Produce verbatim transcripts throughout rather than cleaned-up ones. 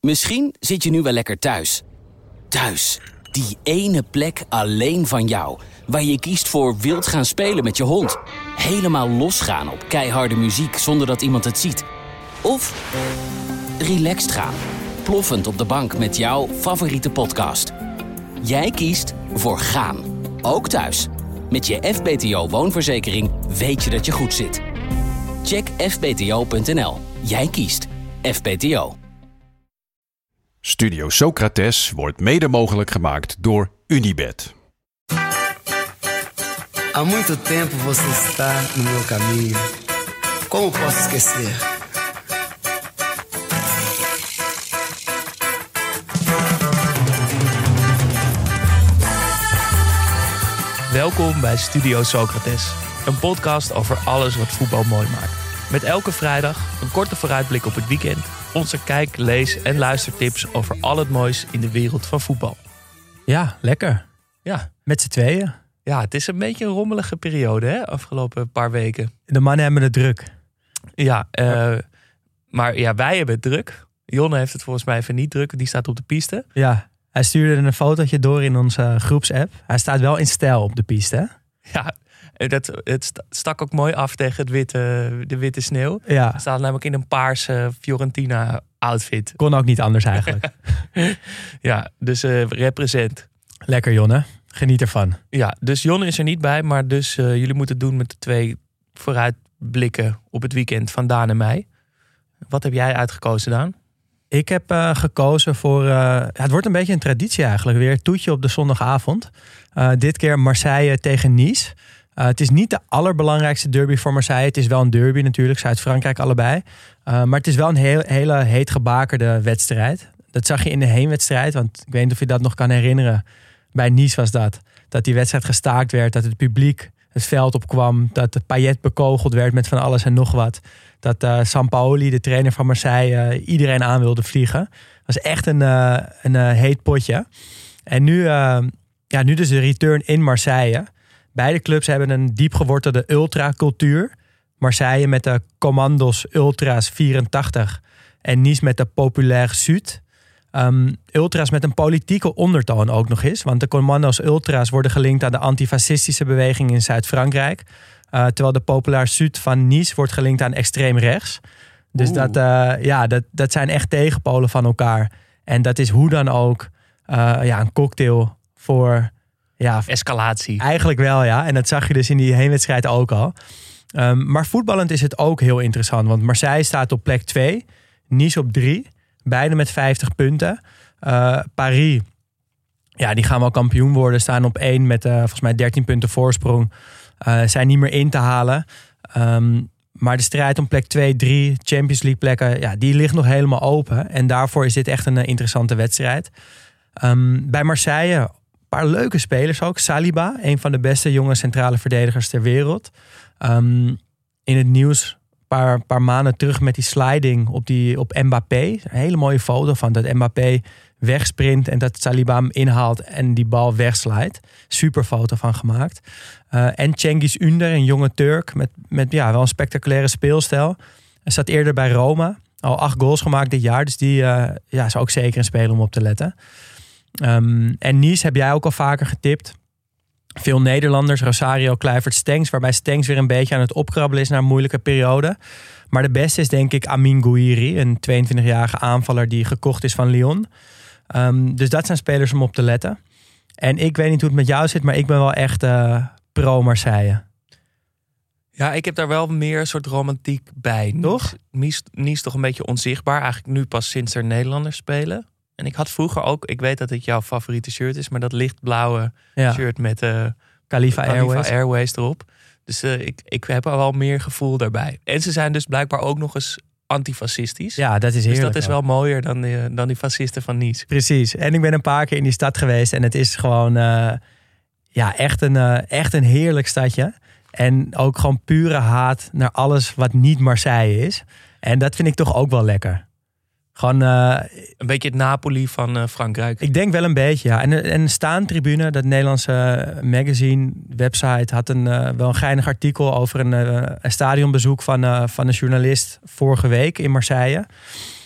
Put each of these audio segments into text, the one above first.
Misschien zit je nu wel lekker thuis. Thuis, die ene plek alleen van jou, waar je kiest voor wild gaan spelen met je hond. Helemaal losgaan op keiharde muziek zonder dat iemand het ziet. Of relaxed gaan, ploffend op de bank met jouw favoriete podcast. Jij kiest voor gaan, ook thuis. Met je F B T O-woonverzekering weet je dat je goed zit. Check f b t o punt n l. Jij kiest F B T O. Studio Socrates wordt mede mogelijk gemaakt door Unibet. Há muito tempo você está no meu caminho. Como posso esquecer? Welkom bij Studio Socrates, een podcast over alles wat voetbal mooi maakt. Met elke vrijdag een korte vooruitblik op het weekend, onze kijk-, lees- en luistertips over al het moois in de wereld van voetbal. Ja, lekker. Ja, Met z'n tweeën. ja het is een beetje een rommelige periode, hè, afgelopen paar weken. De mannen hebben het druk. Ja, uh, maar ja, wij hebben het druk. Jonne heeft het volgens mij even niet druk, die staat op de piste. Ja, hij stuurde een fotootje door in onze groepsapp. Hij staat wel in stijl op de piste, hè? Ja, dat, het stak ook mooi af tegen het witte, de witte sneeuw. Ja. Hij staat namelijk in een paarse Fiorentina-outfit. Kon ook niet anders eigenlijk. Ja, dus uh, represent. Lekker, Jonne. Geniet ervan. Ja, dus Jonne is er niet bij, maar dus uh, jullie moeten het doen met de twee vooruitblikken op het weekend van Daan en mij. Wat heb jij uitgekozen, Daan? Ik heb uh, gekozen voor... Uh, ja, het wordt een beetje een traditie eigenlijk. Weer een toetje op de zondagavond. Uh, dit keer Marseille tegen Nice. Uh, het is niet de allerbelangrijkste derby voor Marseille. Het is wel een derby natuurlijk. Zuid-Frankrijk allebei. Uh, maar het is wel een heel, hele heet gebakerde wedstrijd. Dat zag je in de heenwedstrijd. Want ik weet niet of je dat nog kan herinneren. Bij Nice was dat. Dat die wedstrijd gestaakt werd. Dat het publiek het veld opkwam. Dat de Payet bekogeld werd met van alles en nog wat. Dat uh, Sampaoli, de trainer van Marseille, uh, iedereen aan wilde vliegen. Dat was echt een, uh, een uh, heet potje. En nu, uh, ja, nu dus de return in Marseille. Beide clubs hebben een diep gewortelde ultracultuur. Marseille met de Commandos Ultras vierentachtig en Nice met de Populaire Sud. Um, ultras met een politieke ondertoon ook nog eens. Want de Commandos Ultras worden gelinkt aan de antifascistische beweging in Zuid-Frankrijk. Uh, terwijl de Populaire Sud van Nice wordt gelinkt aan extreem rechts. Dus dat, uh, ja, dat, dat zijn echt tegenpolen van elkaar. En dat is hoe dan ook uh, ja, een cocktail voor... Ja, escalatie. Eigenlijk wel, ja. En dat zag je dus in die heenwedstrijd ook al. Um, maar voetballend is het ook heel interessant. Want Marseille staat op plek twee. Nice op drie. Beide met vijftig punten. Uh, Paris, ja, die gaan wel kampioen worden. Staan op één met uh, volgens mij dertien punten voorsprong. Uh, zijn niet meer in te halen. Um, maar de strijd om plek twee, drie Champions League plekken, ja, die ligt nog helemaal open. En daarvoor is dit echt een uh, interessante wedstrijd. Um, bij Marseille, een paar leuke spelers ook. Saliba, een van de beste jonge centrale verdedigers ter wereld. Um, in het nieuws een paar, paar maanden terug met die sliding op, die, op Mbappé. Een hele mooie foto van dat Mbappé wegsprint en dat Saliba hem inhaalt en die bal wegslijt. Super foto van gemaakt. Uh, en Cengiz Ünder, een jonge Turk met, met ja, wel een spectaculaire speelstijl. Hij zat eerder bij Roma. Al acht goals gemaakt dit jaar. Dus die uh, ja, is ook zeker een speler om op te letten. Um, en Nice heb jij ook al vaker getipt. Veel Nederlanders, Rosario, Kluivert, Stengs. Waarbij Stengs weer een beetje aan het opkrabbelen is naar een moeilijke periode. Maar de beste is denk ik Amin Gouiri. Een tweeëntwintigjarige aanvaller die gekocht is van Lyon. Um, dus dat zijn spelers om op te letten. En ik weet niet hoe het met jou zit, maar ik ben wel echt uh, pro-Marseille. Ja, ik heb daar wel meer een soort romantiek bij. Toch? Nice, Nice toch een beetje onzichtbaar. Eigenlijk nu pas sinds er Nederlanders spelen. En ik had vroeger ook, ik weet dat het jouw favoriete shirt is, maar dat lichtblauwe ja. shirt met uh, Khalifa, Khalifa Airways. Airways erop. Dus uh, ik, ik heb er wel meer gevoel daarbij. En ze zijn dus blijkbaar ook nog eens antifascistisch. Ja, dat is heerlijk. Dus dat is wel mooier dan die, dan die fascisten van Nice. Precies. En ik ben een paar keer in die stad geweest en het is gewoon uh, ja, echt, een, uh, echt een heerlijk stadje. En ook gewoon pure haat naar alles wat niet Marseille is. En dat vind ik toch ook wel lekker. Gewoon, uh, een beetje het Napoli van uh, Frankrijk. Ik denk wel een beetje, ja. En, en Staantribune, dat Nederlandse magazine, website, had een, uh, wel een geinig artikel over een, uh, een stadionbezoek van, uh, van een journalist vorige week in Marseille.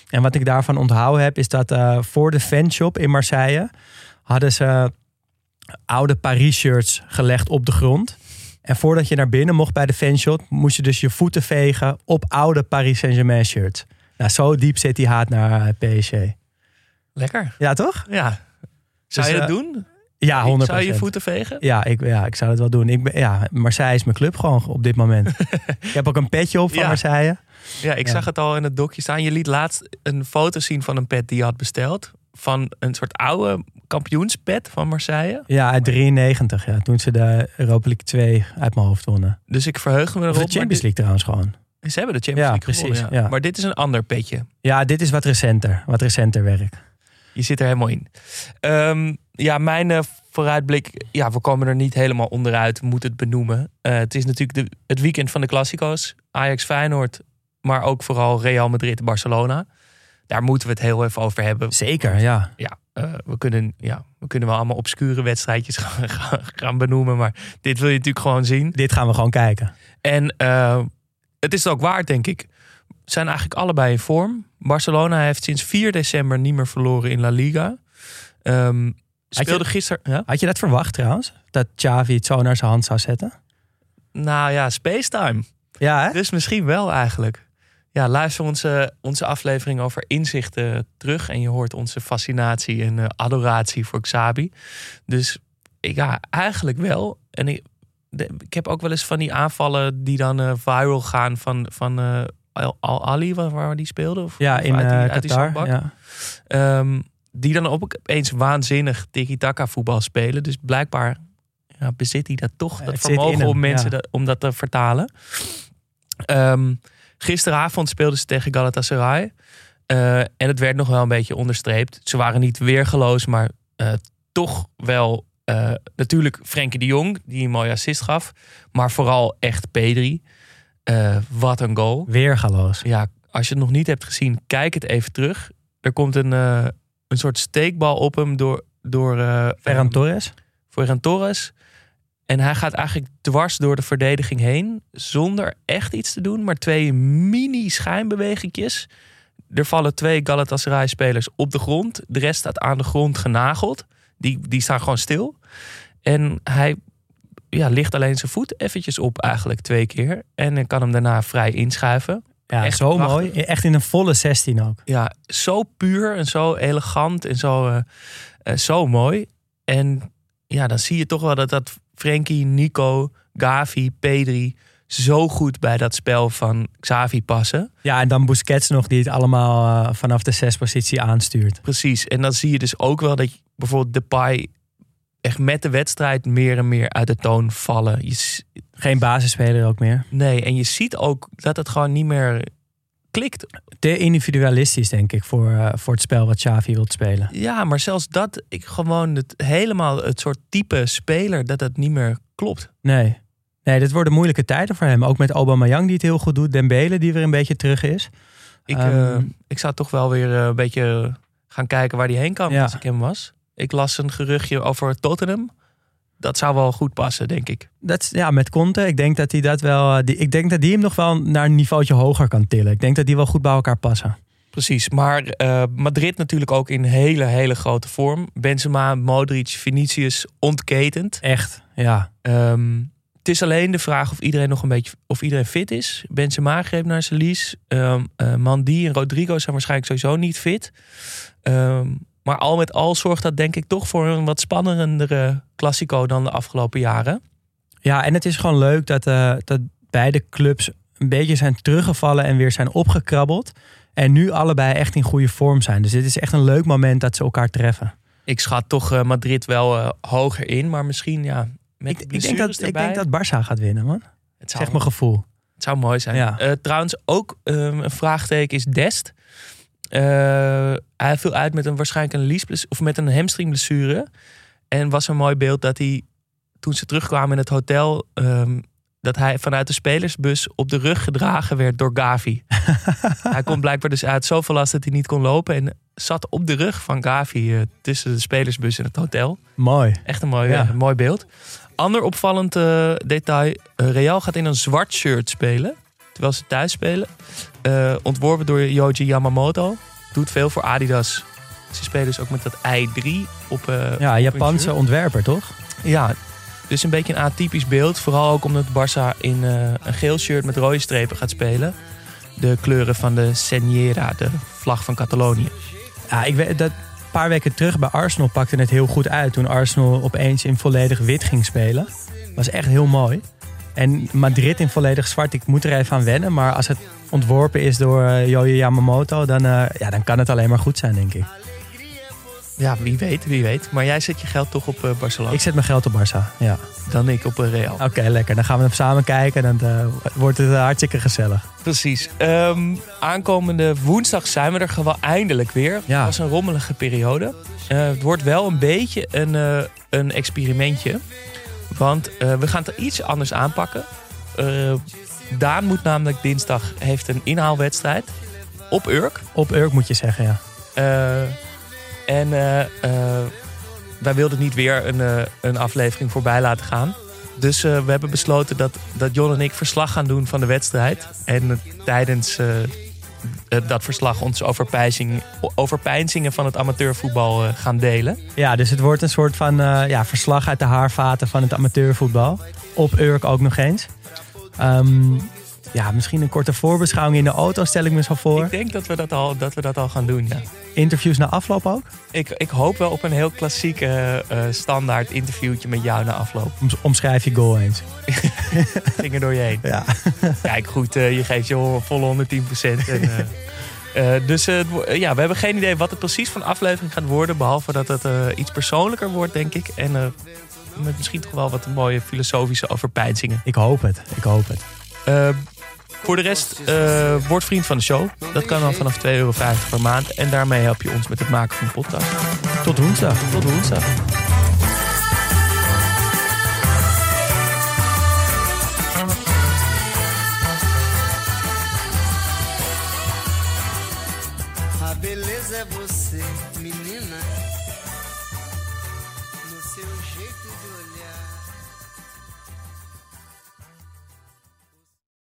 En wat ik daarvan onthouden heb, is dat uh, voor de fanshop in Marseille hadden ze oude Paris-shirts gelegd op de grond. En voordat je naar binnen mocht bij de fanshop, moest je dus je voeten vegen op oude Paris Saint-Germain shirts. Nou, zo diep zit die haat naar P S G. Lekker. Ja, toch? Ja. Zou Dus, je dat uh, doen? Ja, honderd procent. Zou je je voeten vegen? Ja, ik, ja, ik zou het wel doen. Ik ben, ja, Marseille is mijn club gewoon op dit moment. Ik heb ook een petje op van Ja. Marseille. Ja, ik Ja. zag het al in het dokje staan. Je liet laatst een foto zien van een pet die je had besteld. Van een soort oude kampioenspet van Marseille. Ja, uit drieënnegentig. Ja, toen ze de Europa League twee uit mijn hoofd wonnen. Dus ik verheug me erop. Of de maar Champions League trouwens gewoon. dit- Ze hebben de Champions Ja, League precies, gewonnen. Ja. ja. Maar dit is een ander petje. Ja, dit is wat recenter. Wat recenter werk. Je zit er helemaal in. Um, ja, mijn uh, vooruitblik. Ja, we komen er niet helemaal onderuit. Moet het benoemen. Uh, het is natuurlijk de, het weekend van de Classico's. Ajax Feyenoord. Maar ook vooral Real Madrid Barcelona. Daar moeten we het heel even over hebben. Zeker, ja. Ja, uh, we, kunnen, ja, we kunnen wel allemaal obscure wedstrijdjes gaan, gaan, gaan benoemen. Maar dit wil je natuurlijk gewoon zien. Dit gaan we gewoon kijken. En uh, het is het ook waard, denk ik. Zijn eigenlijk allebei in vorm. Barcelona heeft sinds vier december niet meer verloren in La Liga. Um, speelde je- gisteren... Ja? Had je dat verwacht trouwens? Dat Xavi het zo naar zijn hand zou zetten? Nou ja, spacetime. Ja, hè? Dus misschien wel eigenlijk. Ja, luister onze, onze aflevering over inzichten terug. En je hoort onze fascinatie en uh, adoratie voor Xabi. Dus ja, eigenlijk wel. En ik, de, ik heb ook wel eens van die aanvallen die dan uh, viral gaan van... van uh, Al-Ali, waar, waar die speelde? Of, Ja, of in uit die, uh, uit die Qatar. zandbak. Ja. Um, die dan opeens waanzinnig tiki-taka voetbal spelen. Dus blijkbaar ja, bezit hij dat toch, Ja, dat het zit in vermogen hem, om mensen ja. dat, om dat te vertalen. Um, gisteravond speelden ze tegen Galatasaray. Uh, en het werd nog wel een beetje onderstreept. Ze waren niet weergeloos, maar uh, toch wel uh, natuurlijk Frenkie de Jong, die een mooie assist gaf. Maar vooral echt Pedri. Uh, wat een goal. Weergaloos. Ja, als je het nog niet hebt gezien, kijk het even terug. Er komt een, uh, een soort steekbal op hem door, door uh, Ferran Torres. Ferran Torres. En hij gaat eigenlijk dwars door de verdediging heen. Zonder echt iets te doen. Maar twee mini schijnbewegingjes. Er vallen twee Galatasaray-spelers op de grond. De rest staat aan de grond genageld. Die, die staan gewoon stil. En hij ja, ligt alleen zijn voet eventjes op eigenlijk twee keer. En dan kan hem daarna vrij inschuiven. Ja, Echt zo prachtig. mooi. Echt in een volle zestien ook. Ja, zo puur en zo elegant en zo, uh, uh, zo mooi. En ja, dan zie je toch wel dat dat Frenkie, Nico, Gavi, Pedri zo goed bij dat spel van Xavi passen. Ja, en dan Busquets nog die het allemaal uh, vanaf de zespositie aanstuurt. Precies. En dan zie je dus ook wel dat je, bijvoorbeeld Depay echt met de wedstrijd meer en meer uit de toon vallen. Je, s- Geen basisspeler ook meer. nee, en je ziet ook dat het gewoon niet meer klikt. Te individualistisch, denk ik, voor, uh, voor het spel wat Xavi wil spelen. Ja, maar zelfs dat, ik gewoon het helemaal het soort type speler, dat dat niet meer klopt. Nee. Nee, dit worden moeilijke tijden voor hem. Ook met Aubameyang die het heel goed doet. Dembele die weer een beetje terug is. Ik, Um, uh, ik zou toch wel weer uh, een beetje gaan kijken waar hij heen kan Ja. als ik hem was. Ik las een geruchtje over Tottenham. Dat zou wel goed passen, denk ik. Dat, is- ja, met Conte. Ik denk dat hij dat wel. uh, Die, ik denk dat die hem nog wel naar een niveautje hoger kan tillen. Ik denk dat die wel goed bij elkaar passen. Precies, maar uh, Madrid natuurlijk ook in hele, hele grote vorm. Benzema, Modric, Vinicius ontketend. Echt, ja. Um, het is alleen de vraag of iedereen nog een beetje of iedereen fit is. Benzema greep naar zijn lies. Um, uh, Mandy en Rodrigo zijn waarschijnlijk sowieso niet fit. Um, maar al met al zorgt dat denk ik toch voor een wat spannendere Classico dan de afgelopen jaren. Ja, en het is gewoon leuk dat, uh, dat beide clubs een beetje zijn teruggevallen en weer zijn opgekrabbeld. En nu allebei echt in goede vorm zijn. Dus dit is echt een leuk moment dat ze elkaar treffen. Ik schat toch uh, Madrid wel uh, hoger in, maar misschien ja. Met Ik, ik, denk dat, ik denk dat Barça gaat winnen, man. het zou, Zeg mijn gevoel. het zou mooi zijn. Ja. Uh, trouwens, ook um, een vraagteken is Dest. Uh, hij viel uit met een waarschijnlijk een liesblessure of met een hamstringblessure. En was een mooi beeld dat hij, toen ze terugkwamen in het hotel, um, dat hij vanuit de spelersbus op de rug gedragen werd door Gavi. Hij kon blijkbaar dus uit zoveel last dat hij niet kon lopen en zat op de rug van Gavi uh, tussen de spelersbus en het hotel. Mooi. Echt een mooi, Ja. uh, mooi beeld. Ander opvallend uh, detail. Uh, Real gaat in een zwart shirt spelen. Terwijl ze thuis spelen. Uh, ontworpen door Yoji Yamamoto. doet veel voor Adidas. Ze spelen dus ook met dat I drie op uh, Ja, op Japanse ontwerper, toch? Ja, dus een beetje een atypisch beeld. Vooral ook omdat Barça in uh, een geel shirt met rode strepen gaat spelen. De kleuren van de Senyera, de vlag van Catalonië. Ja, ik weet dat een paar weken terug bij Arsenal pakte het heel goed uit. Toen Arsenal opeens in volledig wit ging spelen. Was echt heel mooi. En Madrid in volledig zwart, ik moet er even aan wennen. Maar als het ontworpen is door uh, Yohji Yamamoto, dan, uh, ja, dan kan het alleen maar goed zijn, denk ik. Ja, wie weet, wie weet. Maar jij zet je geld toch op uh, Barcelona? Ik zet mijn geld op Barça, ja. Dan ik op uh, Real. Oké, okay, lekker. Dan gaan we hem samen kijken en dan uh, wordt het uh, hartstikke gezellig. Precies. Um, aankomende woensdag zijn we er gewoon eindelijk weer. Ja. Het was een rommelige periode. Uh, het wordt wel een beetje een, uh, een experimentje. Want uh, we gaan het er iets anders aanpakken. Uh, Daan moet namelijk dinsdag heeft een inhaalwedstrijd op Urk. Op Urk moet je zeggen, ja. Uh, en uh, uh, wij wilden niet weer een, uh, een aflevering voorbij laten gaan. Dus uh, we hebben besloten dat, dat Jon en ik verslag gaan doen van de wedstrijd. En uh, tijdens uh, dat verslag ons overpeinzing, overpeinzingen van het amateurvoetbal uh, gaan delen. Ja, dus het wordt een soort van uh, ja, verslag uit de haarvaten van het amateurvoetbal. Op Urk ook nog eens. Um, ja, misschien een korte voorbeschouwing in de auto, stel ik me zo voor. Ik denk dat we dat al, dat we dat al gaan doen, ja. Interviews na afloop ook? Ik, ik hoop wel op een heel klassiek uh, uh, standaard interviewtje met jou na afloop. Om, omschrijf je goal eens. Ging er door je heen. Ja. Kijk, goed, uh, je geeft je volle honderdtien procent. En, uh, uh, dus uh, ja, we hebben geen idee wat het precies van aflevering gaat worden. Behalve dat het uh, iets persoonlijker wordt, denk ik. En uh, met misschien toch wel wat mooie filosofische overpeinzingen. Ik hoop het, ik hoop het. Uh, Voor de rest, uh, word vriend van de show. Dat kan dan vanaf twee euro vijftig per maand. En daarmee help je ons met het maken van de podcast. Tot woensdag. Tot woensdag. A beleza é você, menina, no seu jeito de olhar.